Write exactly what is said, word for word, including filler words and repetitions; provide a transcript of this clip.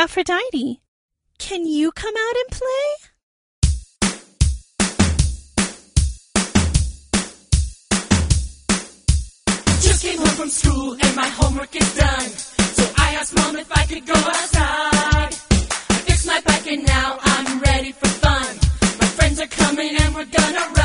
Aphrodite, can you come out and play? Just came home from school and my homework is done. So I asked Mom if I could go outside. I fixed my bike and now I'm ready for fun. My friends are coming and we're gonna ride.